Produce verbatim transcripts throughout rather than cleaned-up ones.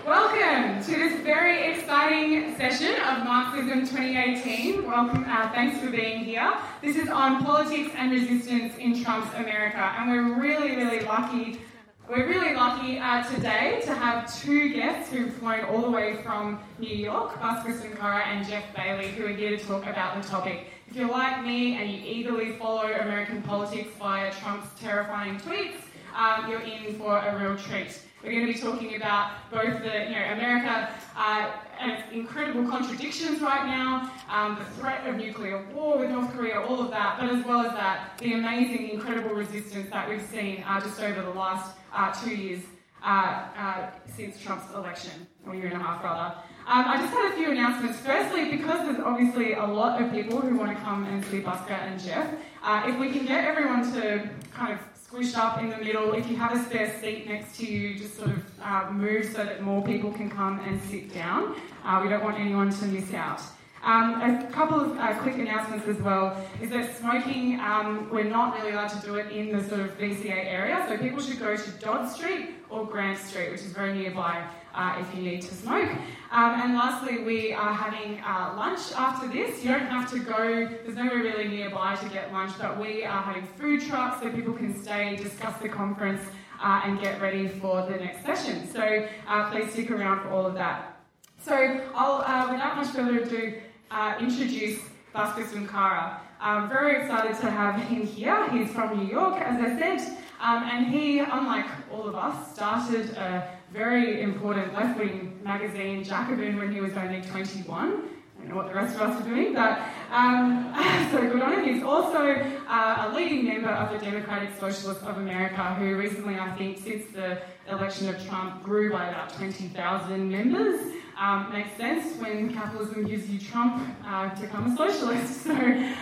Welcome to this very exciting session of Marxism twenty eighteen. Welcome, uh, thanks for being here. This is on politics and resistance in Trump's America, and we're really, really lucky. We're really lucky uh, today to have two guests who've flown all the way from New York, Bhaskar Sunkara and Jeff Bailey, who are here to talk about the topic. If you're like me and you eagerly follow American politics via Trump's terrifying tweets, um, you're in for a real treat. We're going to be talking about both the, you know, America uh, and its incredible contradictions right now, um, the threat of nuclear war with North Korea, all of that, but as well as that, the amazing, incredible resistance that we've seen uh, just over the last uh, two years uh, uh, since Trump's election, or year and a half rather. Um, I just had a few announcements. Firstly, because there's obviously a lot of people who want to come and see Bhaskar and Jeff, uh, if we can get everyone to kind of squished up in the middle. If you have a spare seat next to you, just sort of uh, move so that more people can come and sit down. Uh, we don't want anyone to miss out. Um, a couple of uh, quick announcements as well is that smoking, um, we're not really allowed to do it in the sort of V C A area, so people should go to Dodd Street or Grant Street, which is very nearby uh, if you need to smoke. Um, and lastly, we are having uh, lunch after this. You don't have to go, there's nowhere really nearby to get lunch, but we are having food trucks so people can stay, discuss the conference, uh, and get ready for the next session. So uh, please stick around for all of that. So I'll, uh, without much further ado, uh, introduce Bhaskar Sunkara. I'm very excited to have him here. He's from New York, as I said, um, and he, unlike all of us, started a very important left-wing magazine, Jacobin, when he was only twenty-one. I don't know what the rest of us are doing, but um, so good on him. He's also uh, a leading member of the Democratic Socialists of America, who recently, I think, since the election of Trump, grew by about twenty thousand members. Um, makes sense when capitalism gives you Trump uh, to become a socialist. So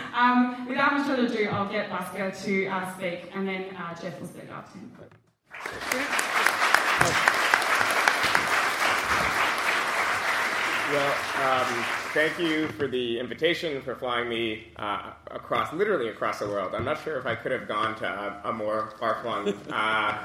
um, without much further ado, I'll get Bhaskar to uh, speak, and then uh, Jeff will speak after him. Well, um, thank you for the invitation, for flying me uh, across, literally across the world. I'm not sure if I could have gone to a, a more far-flung uh,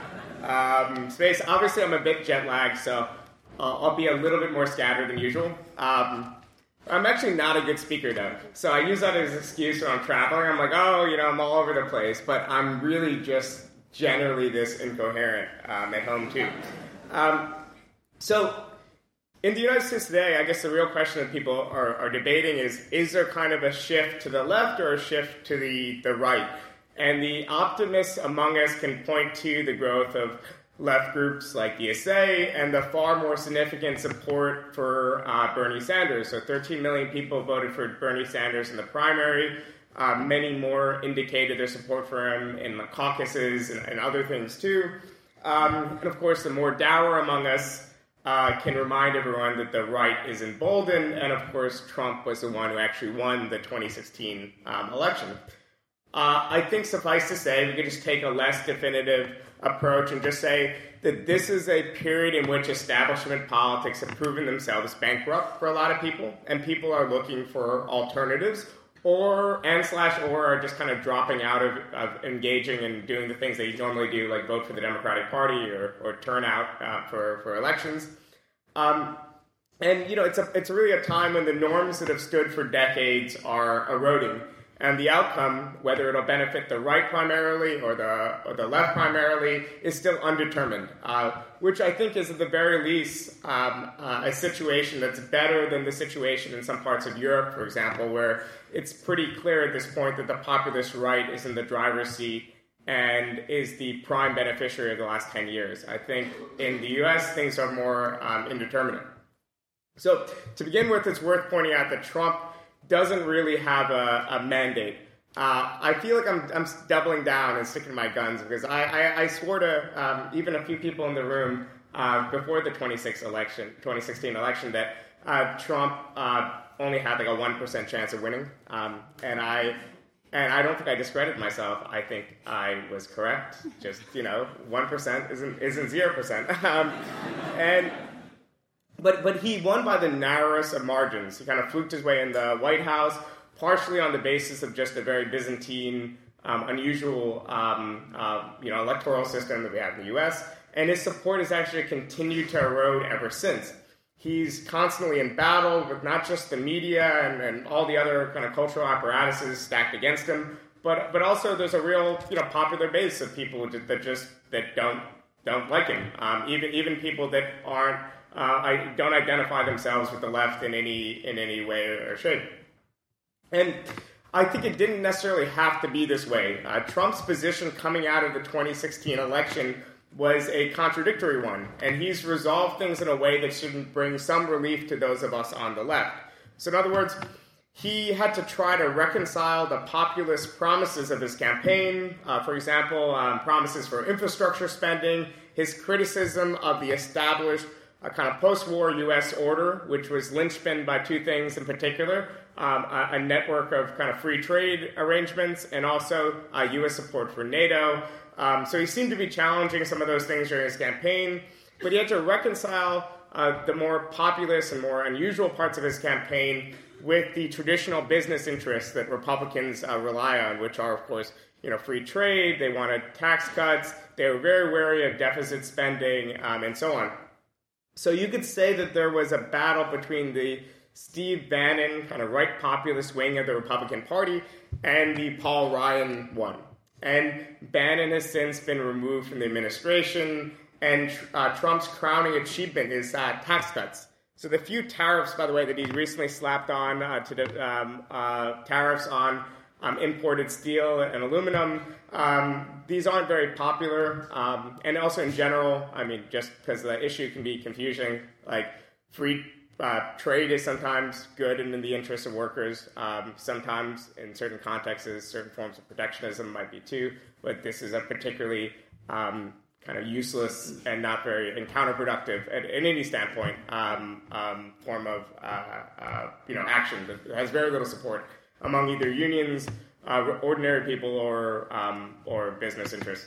um, space. Obviously, I'm a bit jet-lagged, so uh, I'll be a little bit more scattered than usual. Um, I'm actually not a good speaker, though, so I use that as an excuse when I'm traveling. I'm like, oh, you know, I'm all over the place, but I'm really just generally this incoherent um, at home, too. Um, so... In the United States today, I guess the real question that people are, are debating is, is there kind of a shift to the left or a shift to the, the right? And the optimists among us can point to the growth of left groups like D S A and the far more significant support for uh, Bernie Sanders. So thirteen million people voted for Bernie Sanders in the primary. Uh, many more indicated their support for him in the caucuses and, and other things too. Um, and of course, the more dour among us Uh, can remind everyone that the right is emboldened, and of course Trump was the one who actually won the twenty sixteen um, election. Uh, I think suffice to say, we could just take a less definitive approach and just say that this is a period in which establishment politics have proven themselves bankrupt for a lot of people, and people are looking for alternatives, or and slash or are just kind of dropping out of, of engaging and doing the things they normally do, like vote for the Democratic Party or, or turn out uh, for, for elections. Um, and, you know, it's a, it's really a time when the norms that have stood for decades are eroding. And the outcome, whether it'll benefit the right primarily or the or the left primarily, is still undetermined, uh, which I think is at the very least um, uh, a situation that's better than the situation in some parts of Europe, for example, where it's pretty clear at this point that the populist right is in the driver's seat and is the prime beneficiary of the last ten years. I think in the U S, things are more um, indeterminate. So to begin with, it's worth pointing out that Trump doesn't really have a, a mandate. Uh, I feel like I'm, I'm doubling down and sticking to my guns because I, I, I swore to um, even a few people in the room uh, before the twenty sixteen election that uh, Trump uh, only had like a one percent chance of winning. Um, and I and I don't think I discredited myself. I think I was correct. Just, you know, one percent isn't isn't zero percent. um, and But but he won by the narrowest of margins. He kind of fluked his way in the White House, partially on the basis of just a very Byzantine, um, unusual um, uh, you know, electoral system that we have in the U S, and his support has actually continued to erode ever since. He's constantly in battle with not just the media and, and all the other kind of cultural apparatuses stacked against him, but but also there's a real you know popular base of people that just that don't don't like him. Um, even even people that aren't uh, I don't identify themselves with the left in any in any way or shape. And I think it didn't necessarily have to be this way. Uh, Trump's position coming out of the twenty sixteen election was a contradictory one, and he's resolved things in a way that should bring some relief to those of us on the left. So in other words, he had to try to reconcile the populist promises of his campaign, uh, for example, um, promises for infrastructure spending, his criticism of the established uh, kind of post-war U S order, which was linchpinned by two things in particular, um, a, a network of kind of free trade arrangements and also uh, U S support for NATO. Um, so he seemed to be challenging some of those things during his campaign, but he had to reconcile uh, the more populist and more unusual parts of his campaign with the traditional business interests that Republicans uh, rely on, which are, of course, you know, free trade. They wanted tax cuts. They were very wary of deficit spending, um, and so on. So you could say that there was a battle between the Steve Bannon kind of right populist wing of the Republican Party and the Paul Ryan one. And Bannon has since been removed from the administration, and uh, Trump's crowning achievement is uh, tax cuts. So the few tariffs, by the way, that he recently slapped on uh, to the um, uh, tariffs on um, imported steel and aluminum, um, these aren't very popular. Um, and also in general, I mean, just because the issue can be confusing, like free Uh, trade is sometimes good and in the interest of workers. Um, sometimes, in certain contexts, certain forms of protectionism might be too. But this is a particularly um, kind of useless and not very and counterproductive, at, at any standpoint, um, um, form of uh, uh, you know action that has very little support among either unions, uh, ordinary people, or um, or business interests.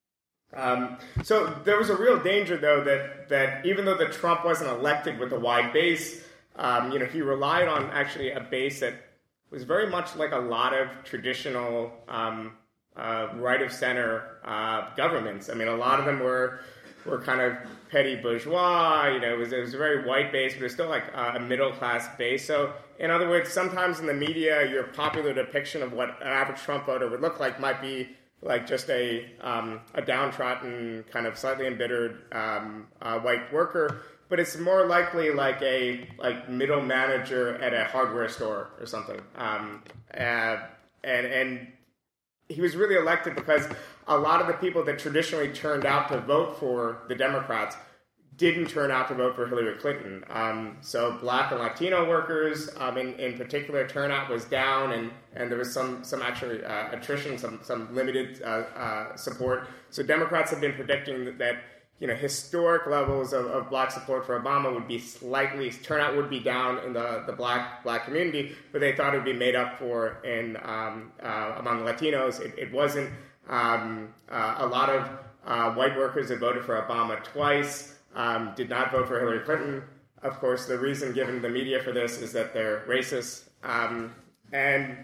Um, so there was a real danger, though, that, that even though that Trump wasn't elected with a wide base, um, you know, he relied on actually a base that was very much like a lot of traditional um, uh, right-of-center uh, governments. I mean, a lot of them were were kind of petty bourgeois. You know, it was, it was a very white base, but it was still like a middle-class base. So, in other words, sometimes in the media, your popular depiction of what an average Trump voter would look like might be like just a um, a downtrodden, kind of slightly embittered um, uh, white worker, but it's more likely like a like middle manager at a hardware store or something. Um, uh, and and he was really elected because a lot of the people that traditionally turned out to vote for the Democrats didn't turn out to vote for Hillary Clinton. Um, so black and Latino workers, um, in, in particular, turnout was down, and, and there was some some actually uh, attrition, some some limited uh, uh, support. So Democrats have been predicting that, that you know historic levels of, of black support for Obama would be slightly turnout would be down in the, the black black community, but they thought it would be made up for in um, uh, among Latinos. It, it wasn't. Um, uh, a lot of uh, white workers had voted for Obama twice. Um, did not vote for Hillary Clinton. Of course, the reason given the media for this is that they're racist. Um, and,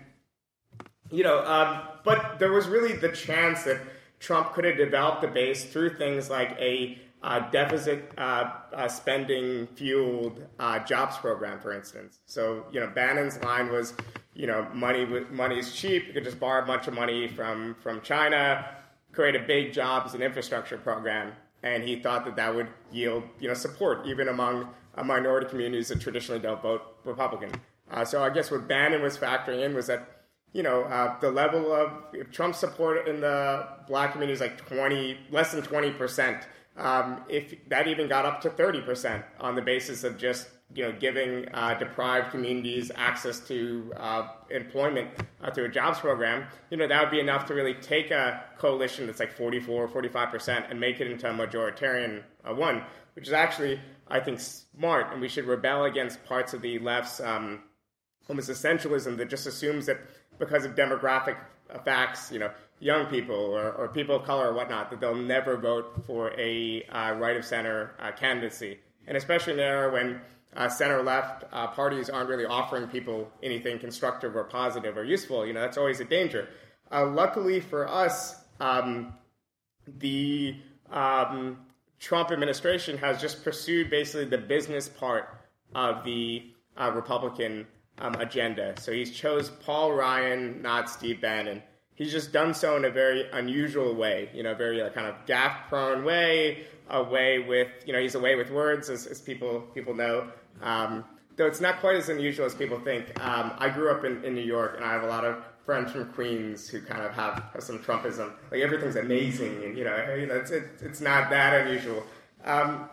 you know, um, but there was really the chance that Trump could have developed the base through things like a uh, deficit uh, uh, spending-fueled uh, jobs program, for instance. So, you know, Bannon's line was, you know, money money is cheap. You could just borrow a bunch of money from, from China, create a big jobs and infrastructure program. And he thought that that would yield, you know, support even among uh, minority communities that traditionally don't vote Republican. Uh, so I guess what Bannon was factoring in was that, you know, uh, the level of if Trump's support in the black community is like twenty, less than twenty percent. Um, if that even got up to thirty percent on the basis of just, you know, giving uh, deprived communities access to uh, employment uh, through a jobs program, you know, that would be enough to really take a coalition that's like forty-four, forty-five percent and make it into a majoritarian uh, one, which is actually, I think, smart. And we should rebel against parts of the left's um, almost essentialism that just assumes that because of demographic facts, you know, young people or, or people of color or whatnot, that they'll never vote for a uh, right-of-center uh, candidacy. And especially in an era when uh, center-left uh, parties aren't really offering people anything constructive or positive or useful, you know, that's always a danger. Uh, luckily for us, um, the um, Trump administration has just pursued basically the business part of the uh, Republican um, agenda. So he's chose Paul Ryan, not Steve Bannon. He's just done so in a very unusual way, you know, very uh, kind of gaffe-prone way, a way with, you know, he's a way with words, as, as people people know. Um, though it's not quite as unusual as people think. Um, I grew up in, in New York, and I have a lot of friends from Queens who kind of have, have some Trumpism. Like, everything's amazing, and, you know, it's, it, it's not that unusual. Um,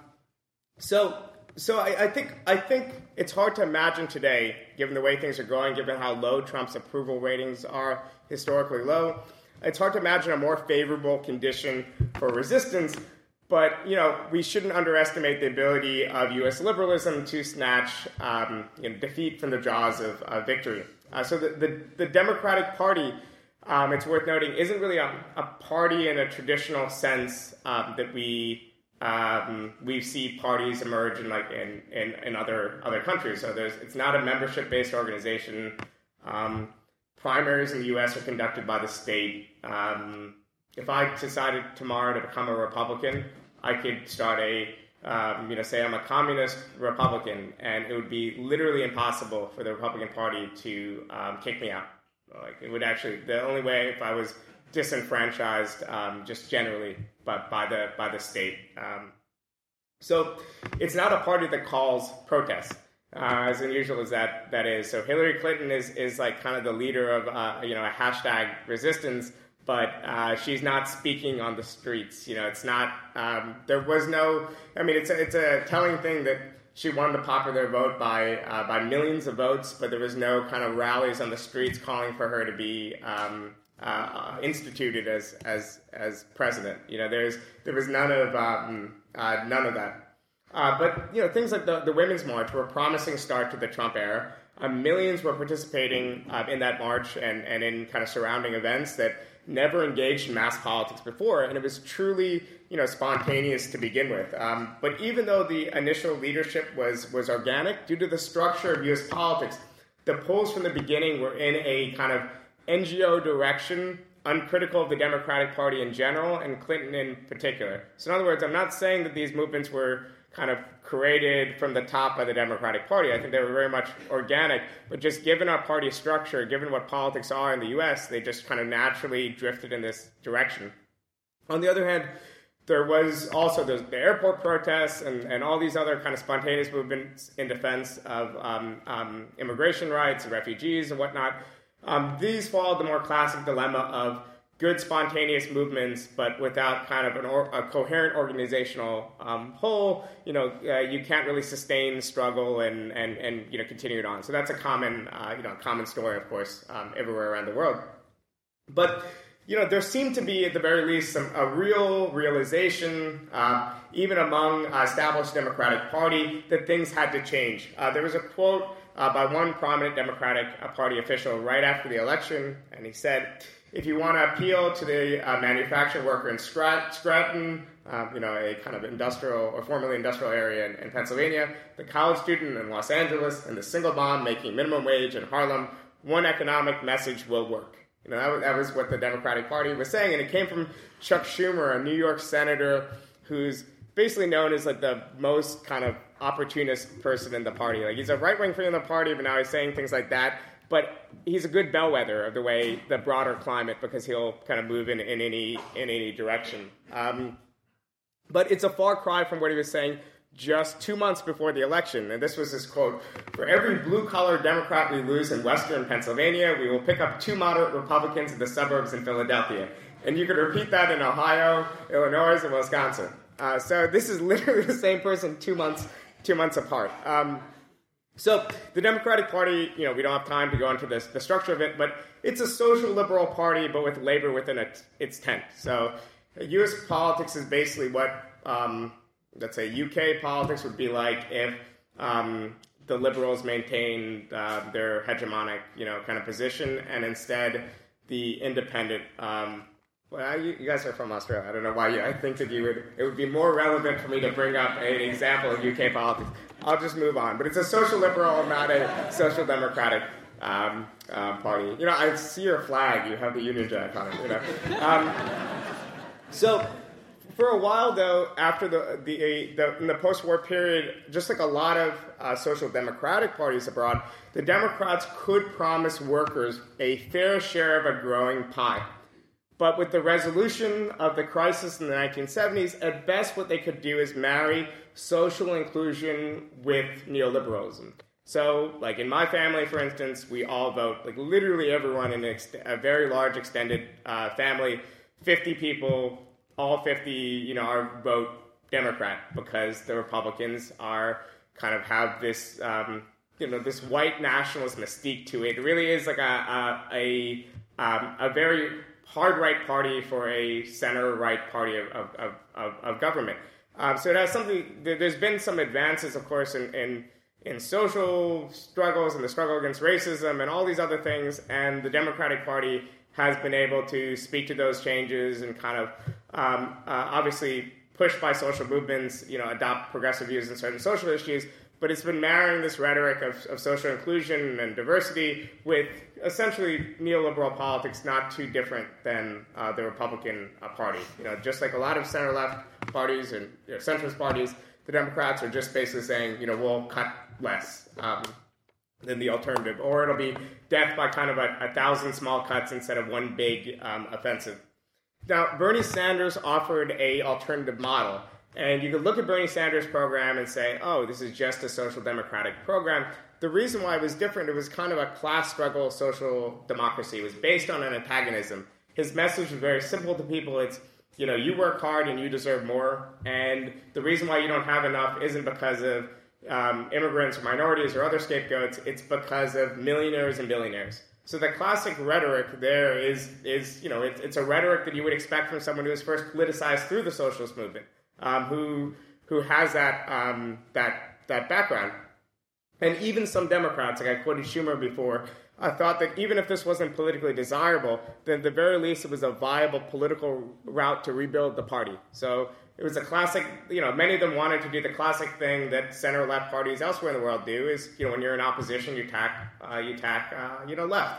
so so I, I think I think it's hard to imagine today, given the way things are going, given how low Trump's approval ratings are, historically low, it's hard to imagine a more favorable condition for resistance. But, you know, we shouldn't underestimate the ability of U S liberalism to snatch um, you know, defeat from the jaws of uh, victory. Uh, so the, the, the Democratic Party, um, it's worth noting, isn't really a, a party in a traditional sense um, that we um, we see parties emerge in like in, in, in other other countries. So there's it's not a membership-based organization. Um, primaries in the U S are conducted by the state. Um, If I decided tomorrow to become a Republican, I could start a, um, you know, say I'm a communist Republican, and it would be literally impossible for the Republican Party to um, kick me out. Like, it would actually, the only way if I was disenfranchised, um, just generally, but by the by the state. Um, so it's not a party that calls protests, uh, as unusual as that that is. So Hillary Clinton is is like kind of the leader of uh, you know a hashtag resistance. But uh, she's not speaking on the streets. You know, it's not. Um, there was no. I mean, it's a, it's a telling thing that she won the popular vote by uh, by millions of votes, but there was no kind of rallies on the streets calling for her to be um, uh, instituted as as as president. You know, there's there was none of um, uh, none of that. Uh, but you know, things like the the Women's March were a promising start to the Trump era. Uh, millions were participating uh, in that march and and in kind of surrounding events that never engaged in mass politics before, and it was truly, you know, spontaneous to begin with. Um, but even though the initial leadership was was organic, due to the structure of U S politics, the polls from the beginning were in a kind of N G O direction, uncritical of the Democratic Party in general, and Clinton in particular. So in other words, I'm not saying that these movements were kind of created from the top by the Democratic Party. I think they were very much organic, but just given our party structure, given what politics are in the U S, they just kind of naturally drifted in this direction. On the other hand, there was also the, the airport protests and, and all these other kind of spontaneous movements in defense of um, um, immigration rights and refugees and whatnot. Um, these followed the more classic dilemma of good spontaneous movements, but without kind of an or, a coherent organizational um, whole, you know, uh, you can't really sustain struggle and, and, and you know, continue it on. So that's a common, uh, you know, common story, of course, um, everywhere around the world. But, you know, there seemed to be, at the very least, some a real realization, uh, even among uh, established Democratic Party, that things had to change. Uh, there was a quote uh, by one prominent Democratic uh, Party official right after the election, and he said, if you want to appeal to the uh, manufacturing worker in Strat- Stratton, uh, you know, a kind of industrial or formerly industrial area in, in Pennsylvania, the college student in Los Angeles, and the single mom making minimum wage in Harlem, one economic message will work. You know, that was, that was what the Democratic Party was saying, and it came from Chuck Schumer, a New York senator who's basically known as like the most kind of opportunist person in the party. Like, he's a right-wing figure in the party, but now he's saying things like that. But he's a good bellwether of the way the broader climate, because he'll kind of move in, in any in any direction. Um, but it's a far cry from what he was saying just two months before the election. And this was his quote: "For every blue-collar Democrat we lose in western Pennsylvania, we will pick up two moderate Republicans in the suburbs in Philadelphia." And you could repeat that in Ohio, Illinois, and Wisconsin. Uh, so this is literally the same person two months two months apart. Um, So the Democratic Party, you know, we don't have time to go into this, the structure of it, but it's a social liberal party, but with labor within it, its tent. So U S politics is basically what, um, let's say, U K politics would be like if um, the liberals maintained uh, their hegemonic, you know, kind of position, and instead the independent. Um, well, you, you guys are from Australia. I don't know why you. I think that you would. It would be more relevant for me to bring up an example of U K politics. I'll just move on. But it's a social liberal, not a social democratic um, uh, party. You know, I see your flag. You have the Union Jack on it. You know. Um, so, For a while, though, after the the, the in the post-war period, just like a lot of uh, social democratic parties abroad, the Democrats could promise workers a fair share of a growing pie. But with the resolution of the crisis in the nineteen seventies, at best what they could do is marry social inclusion with neoliberalism. So, like in my family, for instance, we all vote, like literally everyone in ex- a very large extended uh, family, fifty people, all fifty, you know, are vote Democrat because the Republicans are kind of have this, um, you know, this white nationalist mystique to it. It really is like a a a, um, a very hard right party for a center right party of of, of, of government. Um, so it has something. There's been some advances, of course, in, in in social struggles and the struggle against racism and all these other things, and the Democratic Party has been able to speak to those changes and kind of um, uh, obviously pushed by social movements, you know, adopt progressive views in certain social issues, but it's been marrying this rhetoric of, of social inclusion and diversity with essentially neoliberal politics, not too different than uh, the Republican uh, Party. You know, just like a lot of center-left parties and you know, centrist parties, the Democrats are just basically saying, you know, we'll cut less um, than the alternative, or it'll be death by kind of a, a thousand small cuts instead of one big um, offensive. Now, Bernie Sanders offered a alternative model, and you could look at Bernie Sanders' program and say, oh, this is just a social democratic program. The reason why it was different, it was kind of a class struggle social democracy. It was based on an antagonism. His message was very simple to people. It's, you know, you work hard and you deserve more, and the reason why you don't have enough isn't because of um, immigrants or minorities or other scapegoats. It's because of millionaires and billionaires. So the classic rhetoric there is, is you know, it's, it's a rhetoric that you would expect from someone who was first politicized through the socialist movement, um, who who has that um, that that background. And even some Democrats, like I quoted Schumer before, I thought that even if this wasn't politically desirable, then at the very least it was a viable political route to rebuild the party. So it was a classic, you know, many of them wanted to do the classic thing that center-left parties elsewhere in the world do is, you know, when you're in opposition, you tack, uh, you tack, uh, you know, left.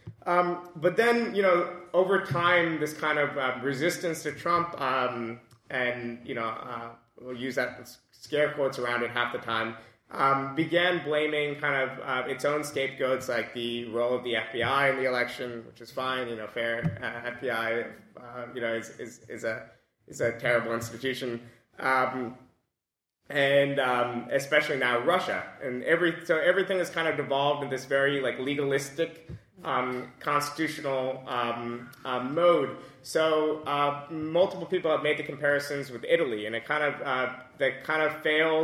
Um, but then, you know, over time, this kind of uh, resistance to Trump um, and, you know, uh, we'll use that scare quotes around it half the time, Um, began blaming kind of uh, its own scapegoats, like the role of the F B I in the election, which is fine, you know, fair. Uh, F B I, uh, you know, is, is is a is a terrible institution, um, and um, especially now Russia, and every so everything has kind of devolved in this very like legalistic, um, constitutional um, uh, mode. So uh, multiple people have made the comparisons with Italy, and it kind of uh, the kind of failed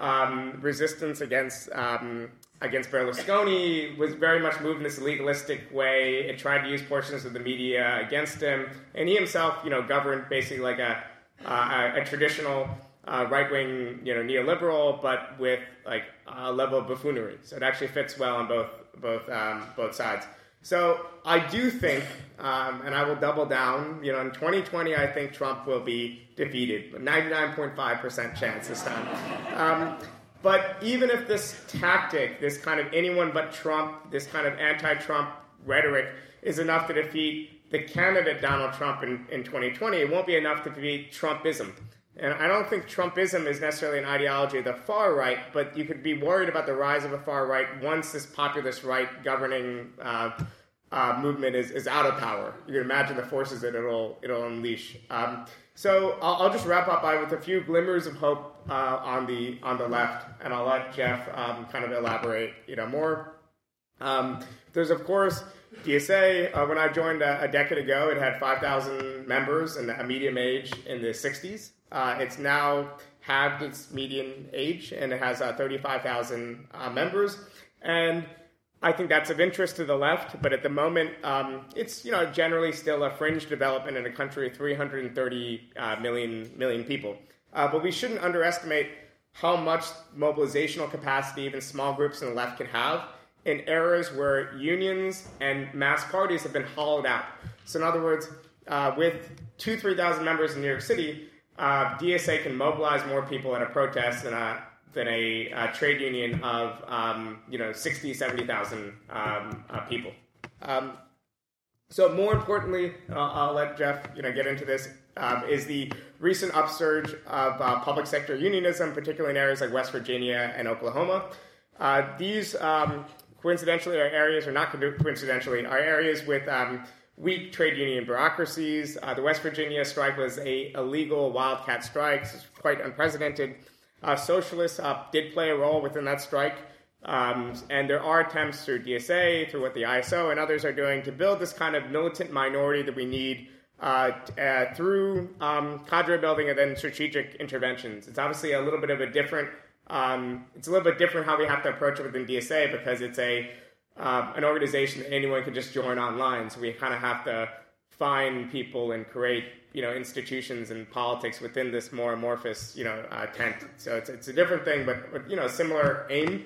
um, resistance against um, against Berlusconi was very much moved in this legalistic way. It tried to use portions of the media against him, and he himself, you know, governed basically like a uh, a, a traditional uh, right-wing, you know, neoliberal, but with like a level of buffoonery. So it actually fits well on both both um, both sides. So I do think, um, and I will double down, you know, in twenty twenty, I think Trump will be defeated, but ninety-nine point five percent chance this time. Um, but even if this tactic, this kind of anyone but Trump, this kind of anti-Trump rhetoric is enough to defeat the candidate Donald Trump in, in twenty twenty, it won't be enough to defeat Trumpism. And I don't think Trumpism is necessarily an ideology of the far right, but you could be worried about the rise of the far right once this populist right governing uh, uh, movement is, is out of power. You can imagine the forces that it'll it'll unleash. Um, so I'll, I'll just wrap up by with a few glimmers of hope uh, on the on the left, and I'll let Jeff um, kind of elaborate, you know, more. Um, there's of course D S A. Uh, when I joined a, a decade ago, it had five thousand members and a median age in the sixties. Uh, it's now halved its median age, and it has uh, thirty-five thousand uh, members. And I think that's of interest to the left, but at the moment, um, it's, you know, generally still a fringe development in a country of three hundred thirty uh, million, million people. Uh, but we shouldn't underestimate how much mobilizational capacity even small groups in the left can have in eras where unions and mass parties have been hollowed out. So in other words, uh, with two, three thousand members in New York City, Uh, D S A can mobilize more people at a protest than a than a, a trade union of um, you know sixty, seventy thousand um, uh, people. Um, so more importantly, uh, I'll let Jeff you know get into this. Um, is the recent upsurge of uh, public sector unionism, particularly in areas like West Virginia and Oklahoma. Uh, these, um, coincidentally, are areas, or not coincidentally, are areas with um, weak trade union bureaucracies. Uh, the West Virginia strike was a illegal wildcat strike. It's quite unprecedented. Uh, socialists uh, did play a role within that strike. Um, and there are attempts through D S A, through what the I S O and others are doing to build this kind of militant minority that we need uh, uh, through um, cadre building and then strategic interventions. It's obviously a little bit of a different, um, it's a little bit different how we have to approach it within D S A because it's a uh, an organization that anyone can just join online. So we kind of have to find people and create, you know, institutions and politics within this more amorphous, you know, uh, tent. So it's it's a different thing, but, but you know, similar aim.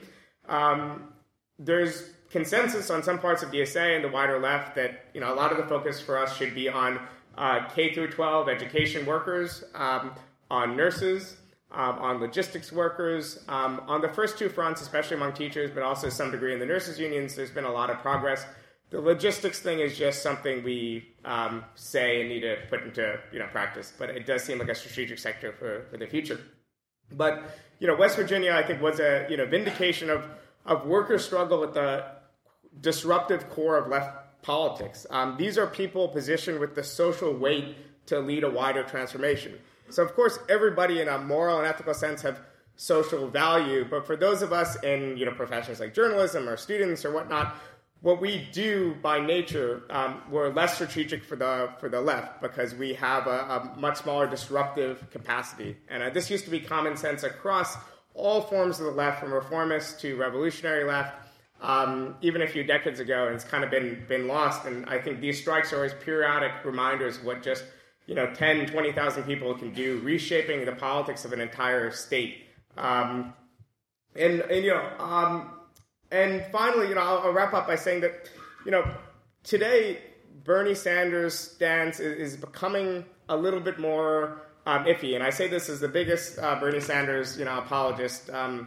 Um, there's consensus on some parts of D S A and the wider left that, you know, a lot of the focus for us should be on uh, K through twelve education workers, um, on nurses, um, on logistics workers. Um, on the first two fronts, especially among teachers, but also to some degree in the nurses unions, there's been a lot of progress. The logistics thing is just something we um, say and need to put into, you know, practice, but it does seem like a strategic sector for, for the future. But, you know, West Virginia, I think, was a, you know, vindication of, of worker struggle at the disruptive core of left politics. Um, these are people positioned with the social weight to lead a wider transformation. So, of course, everybody in a moral and ethical sense have social value, but for those of us in, you know, professions like journalism or students or whatnot, what we do by nature, um, we're less strategic for the for the left because we have a, a much smaller disruptive capacity. And uh, this used to be common sense across all forms of the left, from reformist to revolutionary left, um, even a few decades ago, and it's kind of been been lost. And I think these strikes are always periodic reminders of what just, you know, ten, twenty thousand people can do, reshaping the politics of an entire state. Um, and, and, you know... Um, And finally, you know, I'll, I'll wrap up by saying that, you know, today Bernie Sanders' stance is, is becoming a little bit more um, iffy, and I say this as the biggest uh, Bernie Sanders, you know, apologist um,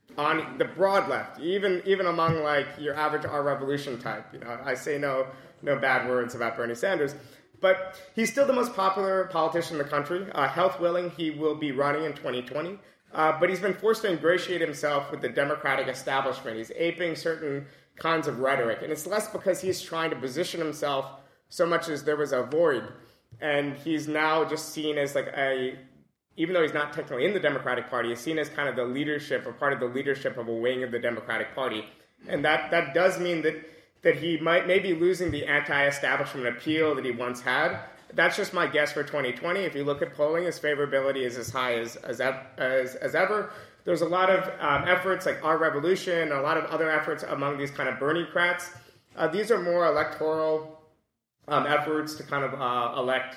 on the broad left, even even among like your average Our Revolution type. You know, I say no no bad words about Bernie Sanders, but he's still the most popular politician in the country. Uh, health willing, he will be running in twenty twenty. Uh, but he's been forced to ingratiate himself with the Democratic establishment. He's aping certain kinds of rhetoric. And it's less because he's trying to position himself so much as there was a void. And he's now just seen as like a, even though he's not technically in the Democratic Party, he's seen as kind of the leadership or part of the leadership of a wing of the Democratic Party. And that, that does mean that, that he might may be losing the anti-establishment appeal that he once had. That's just my guess for twenty twenty. If you look at polling, his favorability is as high as as, as, as ever. There's a lot of um, efforts like Our Revolution, a lot of other efforts among these kind of Bernie-crats. Uh, these are more electoral um, efforts to kind of uh, elect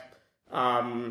um,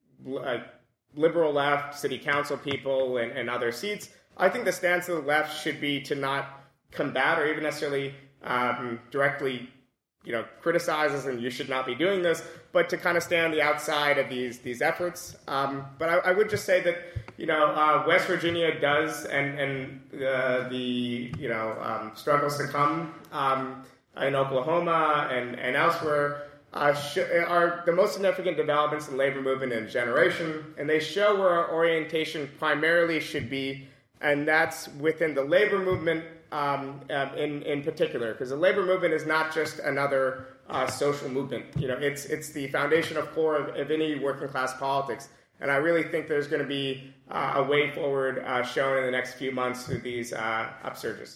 uh, liberal left city council people and, and other seats. I think the stance of the left should be to not combat or even necessarily um, directly, you know, criticizes and you should not be doing this, but to kind of stay on the outside of these these efforts. Um, but I, I would just say that, you know, uh, West Virginia does, and and uh, the you know um, struggles to come um, in Oklahoma and and elsewhere uh, sh- are the most significant developments in the labor movement in a generation, and they show where our orientation primarily should be, and that's within the labor movement. Um, um, in in particular, because the labor movement is not just another uh, social movement. You know, it's it's the foundation of core of, of any working class politics, and I really think there's going to be uh, a way forward uh, shown in the next few months through these uh, upsurges.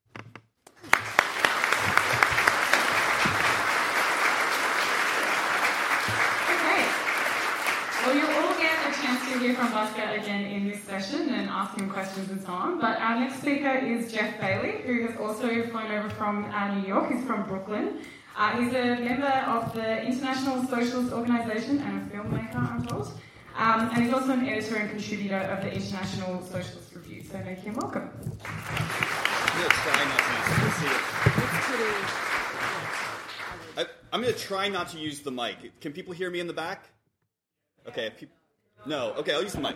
Okay. Well, you'll all get a chance to hear from Bhaskar again in this session and ask him questions and so on. But our next speaker is Jeff Bailey, who has also flown over from uh, New York. He's from Brooklyn. Uh, he's a member of the International Socialist Organization and a filmmaker, I'm told. Um, and he's also an editor and contributor of the International Socialist Review. So make him welcome. I'm going to try not to use it. I, I'm going to try not to use the mic. Can people hear me in the back? Okay. Pe- no. Okay, I'll use the mic.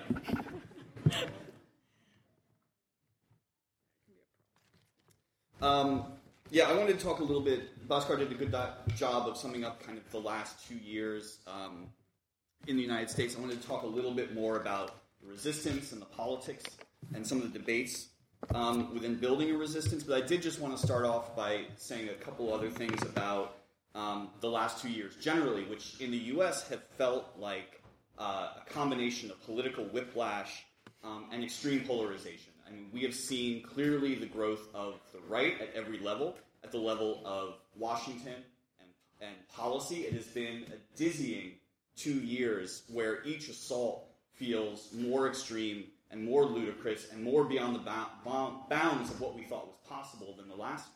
Um, yeah, I wanted to talk a little bit. Bhaskar did a good do- job of summing up kind of the last two years. Um, in the United States, I wanted to talk a little bit more about the resistance and the politics and some of the debates um, within building a resistance. But I did just want to start off by saying a couple other things about um, the last two years generally, which in the U S have felt like uh, a combination of political whiplash um, and extreme polarization. I mean, we have seen clearly the growth of the right at every level, at the level of Washington and, and policy. It has been a dizzying two years where each assault feels more extreme and more ludicrous and more beyond the bounds of what we thought was possible than the last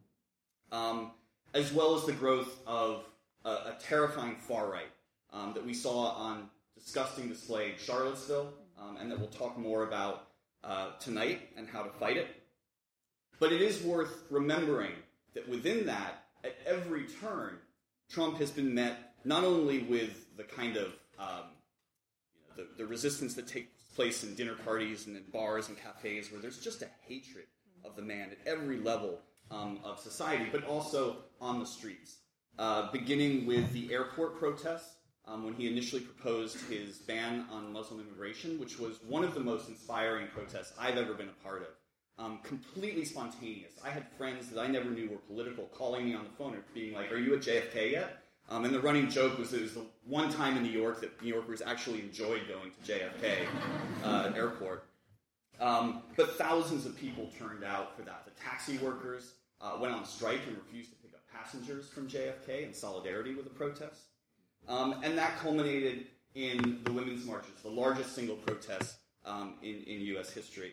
one, um, as well as the growth of a, a terrifying far right um, that we saw on disgusting display in Charlottesville, um, and that we'll talk more about uh, tonight and how to fight it. But it is worth remembering that within that, at every turn, Trump has been met not only with the kind of um, you know, the, the resistance that takes place in dinner parties and in bars and cafes where there's just a hatred of the man at every level um, of society, but also on the streets. Uh, beginning with the airport protests, um, when he initially proposed his ban on Muslim immigration, which was one of the most inspiring protests I've ever been a part of. Um, completely spontaneous. I had friends that I never knew were political calling me on the phone and being like, "Are you at J F K yet?" Um, and the running joke was that it was the one time in New York that New Yorkers actually enjoyed going to J F K uh, airport. Um, but thousands of people turned out for that. The taxi workers uh, went on strike and refused to pick up passengers from J F K in solidarity with the protests. Um, and that culminated in the women's marches, the largest single protest um, in, in U S history.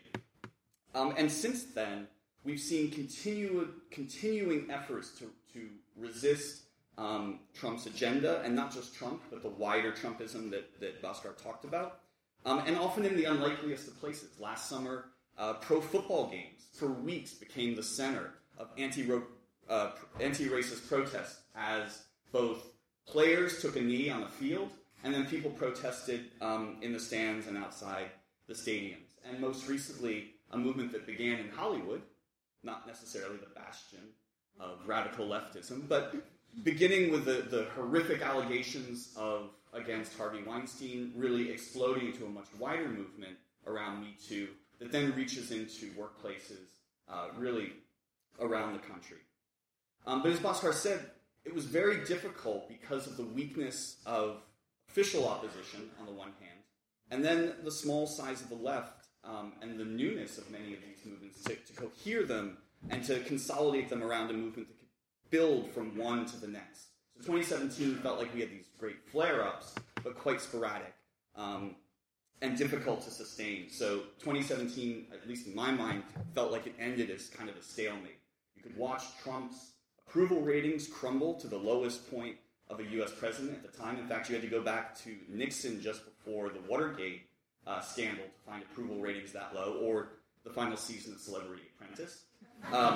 Um, and since then, we've seen continue, continuing efforts to, to resist um, Trump's agenda, and not just Trump, but the wider Trumpism that, that Bhaskar talked about, um, and often in the unlikeliest of places. Last summer, uh, pro football games for weeks became the center of anti-ro- uh, anti-racist protests as both players took a knee on the field, and then people protested um, in the stands and outside the stadiums. And most recently, a movement that began in Hollywood, not necessarily the bastion of radical leftism, but beginning with the, the horrific allegations of against Harvey Weinstein, really exploding into a much wider movement around Me Too that then reaches into workplaces uh, really around the country. Um, but as Bhaskar said, it was very difficult because of the weakness of official opposition on the one hand, and then the small size of the left um, and the newness of many of these movements to, to cohere them and to consolidate them around a movement that could build from one to the next. So twenty seventeen felt like we had these great flare-ups, but quite sporadic um, and difficult to sustain. So twenty seventeen, at least in my mind, felt like it ended as kind of a stalemate. You could watch Trump's approval ratings crumble to the lowest point of a U S president at the time. In fact, you had to go back to Nixon just before the Watergate uh, scandal to find approval ratings that low, or the final season of Celebrity Apprentice. Um,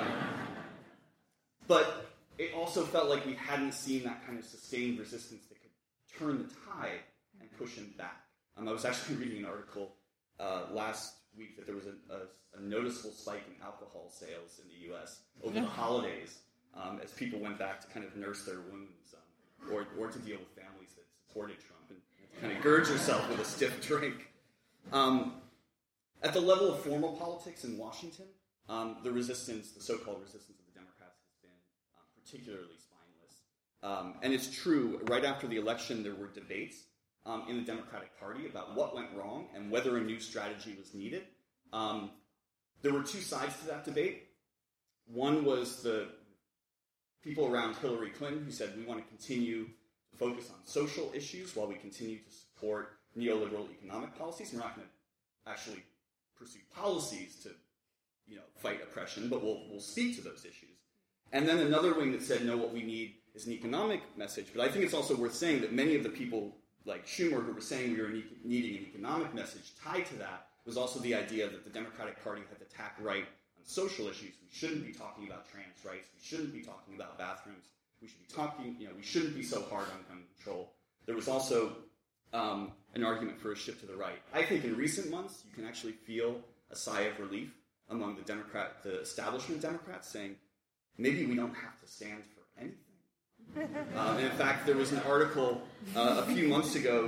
but it also felt like we hadn't seen that kind of sustained resistance that could turn the tide and push him back. Um, I was actually reading an article uh, last week that there was a, a, a noticeable spike in alcohol sales in the U S over the holidays um, as people went back to kind of nurse their wounds um, or, or to deal with families that supported Trump and kind of gorge yourself with a stiff drink. Um, at the level of formal politics in Washington, um, the resistance, the so-called resistance of the Democrats has been um, particularly spineless. Um, and it's true, right after the election, there were debates um, in the Democratic Party about what went wrong and whether a new strategy was needed. Um, there were two sides to that debate. One was the people around Hillary Clinton who said, we want to continue to focus on social issues while we continue to support neoliberal economic policies. We're not going to actually pursue policies to, you know, fight oppression, but we'll, we'll speak to those issues. And then another wing that said, no, what we need is an economic message. But I think it's also worth saying that many of the people like Schumer who were saying we were needing an economic message tied to that was also the idea that the Democratic Party had to tack right on social issues. We shouldn't be talking about trans rights. We shouldn't be talking about bathrooms. We should be talking, you know, we shouldn't be so hard on gun control. There was also um, an argument for a shift to the right. I think in recent months, you can actually feel a sigh of relief among the Democrat, the establishment Democrats saying, maybe we don't have to stand for anything. Um, and in fact, there was an article uh, a few months ago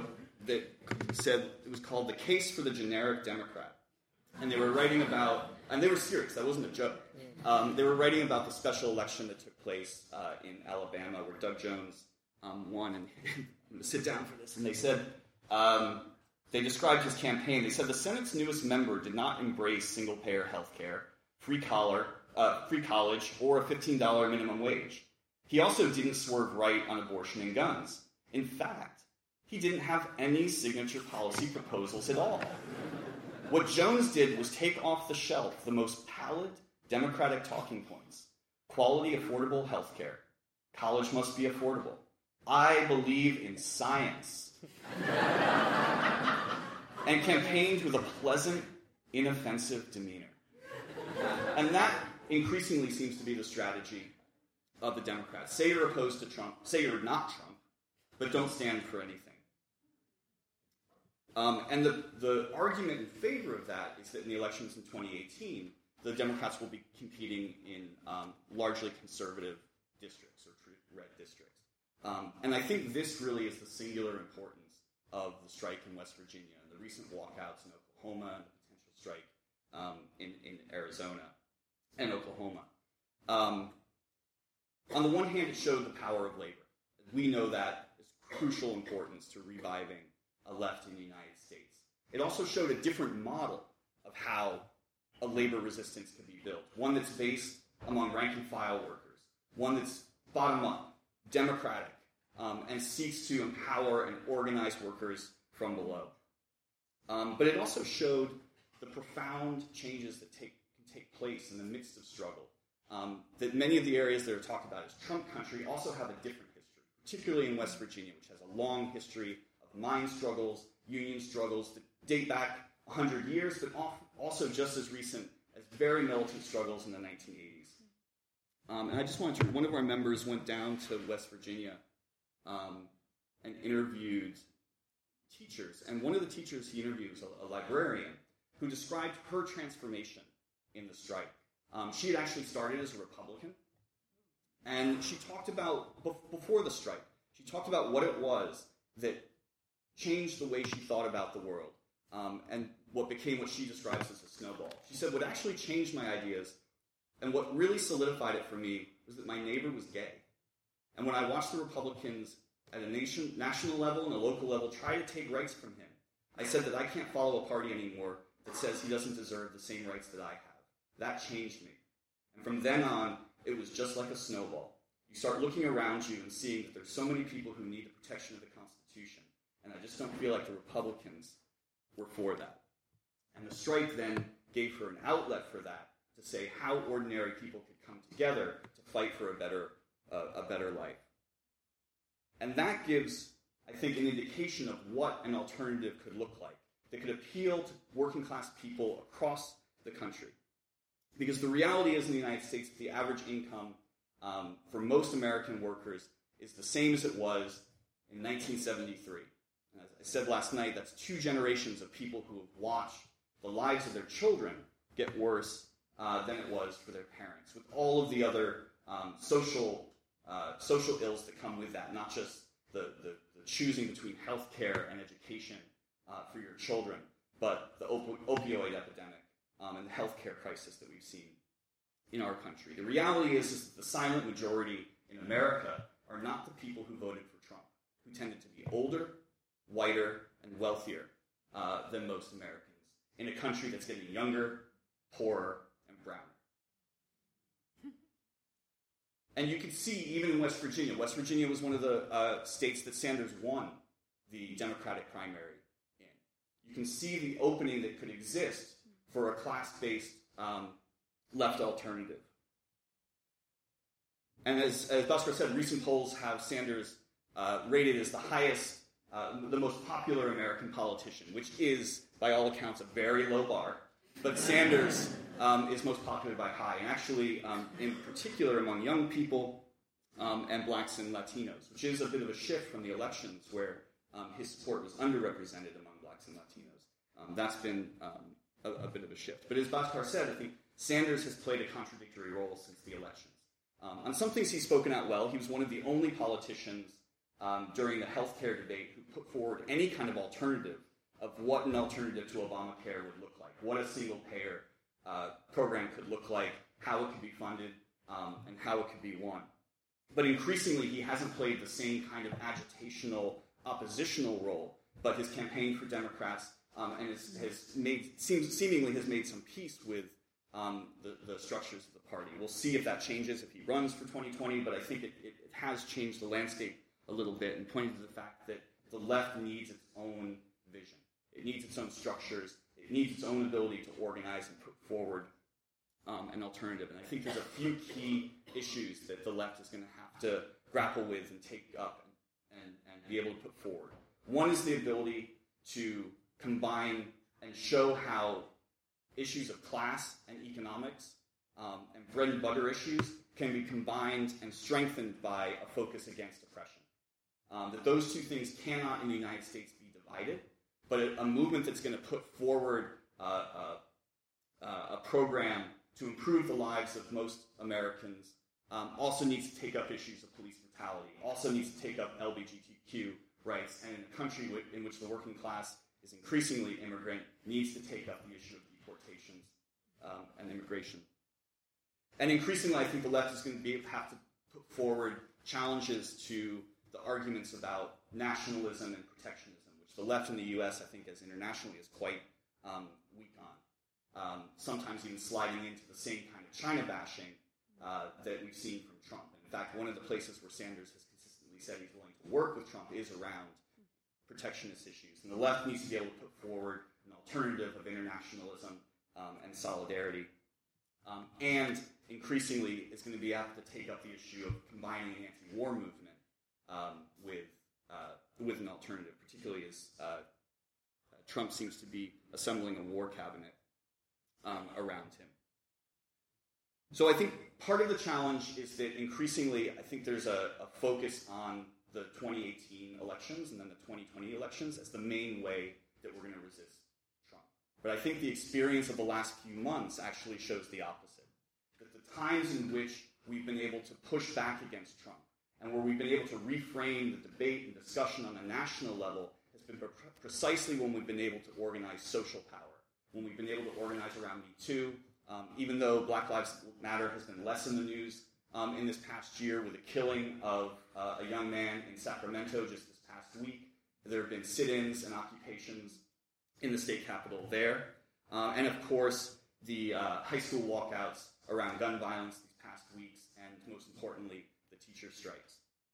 that said it was called The Case for the Generic Democrat. And they were writing about, and they were serious, that wasn't a joke. Um, they were writing about the special election that took place uh, in Alabama where Doug Jones um, won. And I'm going to sit down for this. And they said, um, they described his campaign. They said the Senate's newest member did not embrace single-payer health care, free collar, uh, free college, or a fifteen dollars minimum wage. He also didn't swerve right on abortion and guns. In fact, he didn't have any signature policy proposals at all. What Jones did was take off the shelf the most pallid Democratic talking points. Quality, affordable health care. College must be affordable. I believe in science. And campaigned with a pleasant, inoffensive demeanor. And that increasingly seems to be the strategy of the Democrats. Say you're opposed to Trump, say you're not Trump, but don't stand for anything. Um, and the, the argument in favor of that is that in the elections in twenty eighteen, the Democrats will be competing in um, largely conservative districts or true red districts. Um, and I think this really is the singular importance of the strike in West Virginia and the recent walkouts in Oklahoma and the potential strike um, in, in Arizona and Oklahoma. Um, on the one hand, it showed the power of labor. We know that is crucial importance to reviving a left in the United States. It also showed a different model of how a labor resistance can be built, one that's based among rank-and-file workers, one that's bottom-up, democratic, um, and seeks to empower and organize workers from below. Um, but it also showed the profound changes that take, can take place in the midst of struggle, um, that many of the areas that are talked about as Trump country also have a different history, particularly in West Virginia, which has a long history of mine struggles, union struggles that date back one hundred years, but also just as recent as very militant struggles in the nineteen eighties. Um, and I just wanted to, one of our members went down to West Virginia um, and interviewed teachers. And one of the teachers he interviewed was a, a librarian who described her transformation in the strike. Um, she had actually started as a Republican. And she talked about, before the strike, she talked about what it was that changed the way she thought about the world, um, and what became what she describes as a snowball. She said, what actually changed my ideas, and what really solidified it for me, was that my neighbor was gay. And when I watched the Republicans at a nation, national level and a local level try to take rights from him, I said that I can't follow a party anymore that says he doesn't deserve the same rights that I have. That changed me. And from then on, it was just like a snowball. You start looking around you and seeing that there's so many people who need the protection of the Constitution. And I just don't feel like the Republicans were for that. And the strike then gave her an outlet for that, to say how ordinary people could come together to fight for a better, uh, a better life. And that gives, I think, an indication of what an alternative could look like, that could appeal to working class people across the country. Because the reality is in the United States, the average income um, for most American workers is the same as it was in nineteen seventy-three. And as I said last night, that's two generations of people who have watched the lives of their children get worse uh, than it was for their parents, with all of the other um, social uh, social ills that come with that, not just the, the, the choosing between health care and education uh, for your children, but the op- opioid epidemic um, and the health care crisis that we've seen in our country. The reality is, is that the silent majority in America are not the people who voted for Trump, who tended to be older, whiter, and wealthier uh, than most Americans, in a country that's getting younger, poorer, and browner. And you can see, even in West Virginia, West Virginia was one of the uh, states that Sanders won the Democratic primary in. You can see the opening that could exist for a class-based um, left alternative. And as, as Bhaskar said, recent polls have Sanders uh, rated as the highest, uh, the most popular American politician, which is, by all accounts, a very low bar. But Sanders um, is most popular by high, and actually, um, in particular, among young people um, and blacks and Latinos, which is a bit of a shift from the elections where um, his support was underrepresented among blacks and Latinos. Um, that's been um, a, a bit of a shift. But as Bhaskar said, I think Sanders has played a contradictory role since the elections. Um, on some things he's spoken out well. He was one of the only politicians um, during the healthcare debate who put forward any kind of alternative of what an alternative to Obamacare would look like, what a single-payer uh, program could look like, how it could be funded, um, and how it could be won. But increasingly, he hasn't played the same kind of agitational, oppositional role, but his campaign for Democrats um, and has, has made, seems, seemingly has made some peace with um, the, the structures of the party. We'll see if that changes if he runs for twenty twenty, but I think it, it, it has changed the landscape a little bit and pointed to the fact that the left needs its own vision. It needs its own structures. It needs its own ability to organize and put forward um, an alternative. And I think there's a few key issues that the left is going to have to grapple with and take up and, and, and be able to put forward. One is the ability to combine and show how issues of class and economics um, and bread and butter issues can be combined and strengthened by a focus against oppression. Um, that those two things cannot in the United States be divided, but a, a movement that's going to put forward uh, uh, uh, a program to improve the lives of most Americans um, also needs to take up issues of police brutality, also needs to take up L G B T Q rights, and in a country w- in which the working class is increasingly immigrant, needs to take up the issue of deportations um, and immigration. And increasingly, I think the left is going to be, have to put forward challenges to the arguments about nationalism and protectionism, which the left in the U S, I think, as internationally, is quite um, weak on. Um, sometimes even sliding into the same kind of China bashing uh, that we've seen from Trump. And in fact, one of the places where Sanders has consistently said he's willing to work with Trump is around protectionist issues. And the left needs to be able to put forward an alternative of internationalism um, and solidarity. Um, and increasingly, is going to be able to take up the issue of combining an anti-war movement um, with uh, with an alternative, particularly as uh, uh, Trump seems to be assembling a war cabinet um, around him. So I think part of the challenge is that increasingly, I think there's a, a focus on the twenty eighteen elections and then the twenty twenty elections as the main way that we're going to resist Trump. But I think the experience of the last few months actually shows the opposite. That the times in which we've been able to push back against Trump and where we've been able to reframe the debate and discussion on a national level has been pre- precisely when we've been able to organize social power, when we've been able to organize around Me Too, um, even though Black Lives Matter has been less in the news um, in this past year with the killing of uh, a young man in Sacramento just this past week. There have been sit-ins and occupations in the state capitol there. Uh, and of course, the uh, high school walkouts around gun violence these past weeks, and most importantly, the teacher strikes.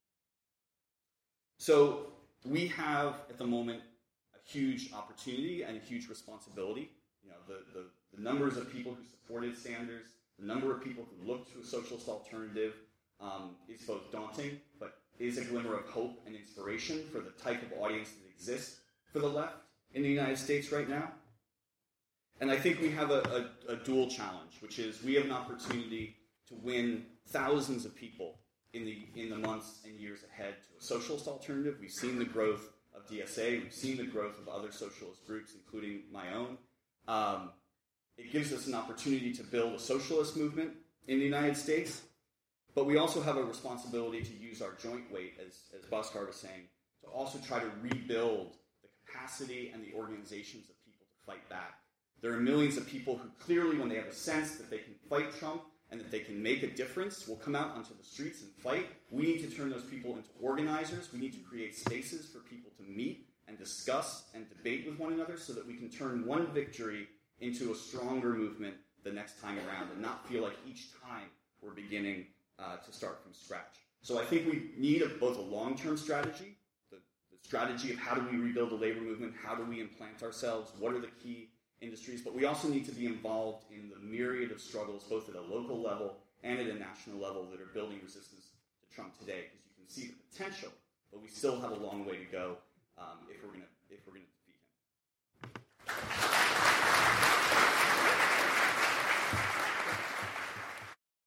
So we have, at the moment, a huge opportunity and a huge responsibility. You know, the, the, the numbers of people who supported Sanders, the number of people who looked to a socialist alternative um, is both daunting, but is a glimmer of hope and inspiration for the type of audience that exists for the left in the United States right now. And I think we have a, a, a dual challenge, which is we have an opportunity to win thousands of people in the in the months and years ahead to a socialist alternative. We've seen the growth of D S A. We've seen the growth of other socialist groups, including my own. Um, it gives us an opportunity to build a socialist movement in the United States. But we also have a responsibility to use our joint weight, as, as Bhaskar was saying, to also try to rebuild the capacity and the organizations of people to fight back. There are millions of people who clearly, when they have a sense that they can fight Trump and that they can make a difference, will come out onto the streets and fight. We need to turn those people into organizers. We need to create spaces for people to meet and discuss and debate with one another so that we can turn one victory into a stronger movement the next time around and not feel like each time we're beginning uh, to start from scratch. So I think we need a, both a long-term strategy, the, the strategy of how do we rebuild the labor movement, how do we implant ourselves, what are the key industries, but we also need to be involved in the myriad of struggles, both at a local level and at a national level, that are building resistance to Trump today, because you can see the potential, but we still have a long way to go um, if we're